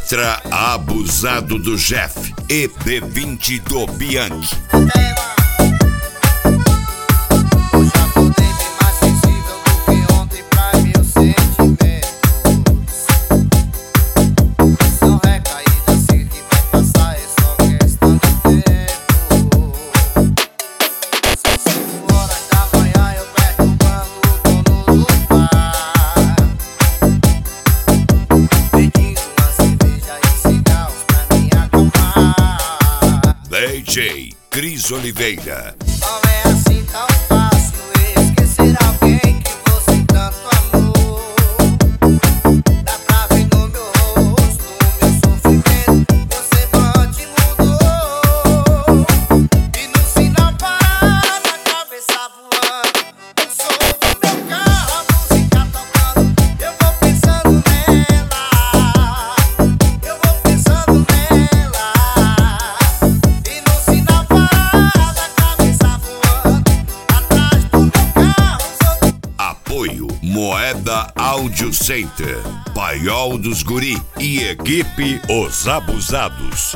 Vectra abusado do Jeff e D20 do Bianchi. DJ Cris Oliveira. Não é assim tão fácil esquecer alguém que você tanto amou. Dá pra ver no meu rosto o meu sofrimento, meu semblante mudou. E no sinal parado, a cabeça voando, o som do meu carro, a música tocando. Eu vou pensando nela, eu vou pensando nela. Apoio Moeda Audio Center, Paiol dos Guri e equipe Os Abusados.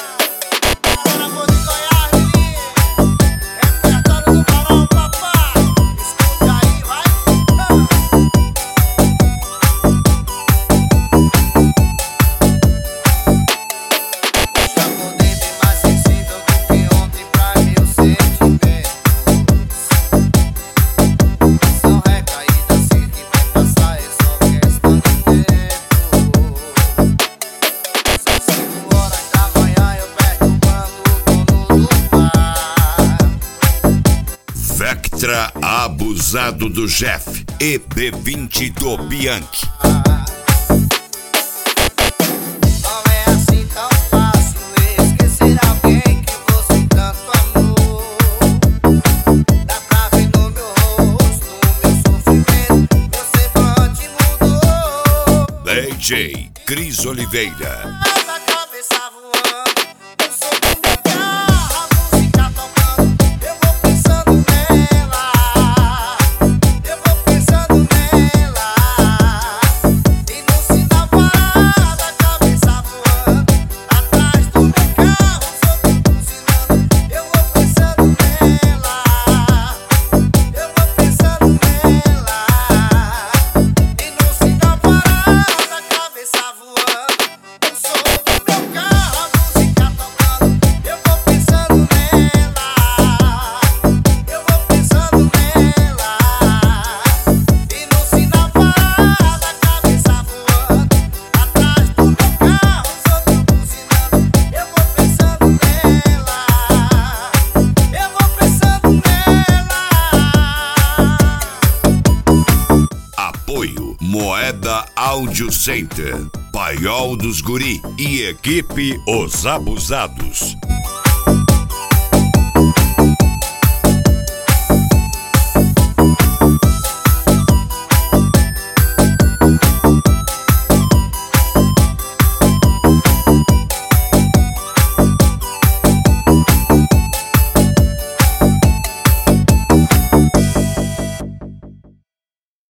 Vectra abusado do Jeff e D20 do Bianchi. Não é assim tão fácil esquecer alguém que você tanto amou. Dá pra ver no meu rosto o meu sofrimento, meu semblante mudou. DJ Cris Oliveira. A cabeça voando, o som do meu carro, a música tocando. Eu vou pensando nela, eu vou pensando nela. E no sinal parado, a cabeça voando, atrás do meu carro, o som buzinando. Eu vou pensando nela, eu vou pensando nela. E no sinal parado, a cabeça voando, o som do meu carro, a música tocando. Eu vou pensando nela, eu vou pensando nela. E no sinal parado, a cabeça voando, atrás do meu carro, o som buzinando. Eu vou pensando nela, eu vou pensando nela. Apoio Moeda Audio Center, Paiol dos Guri e equipe Os Abusados.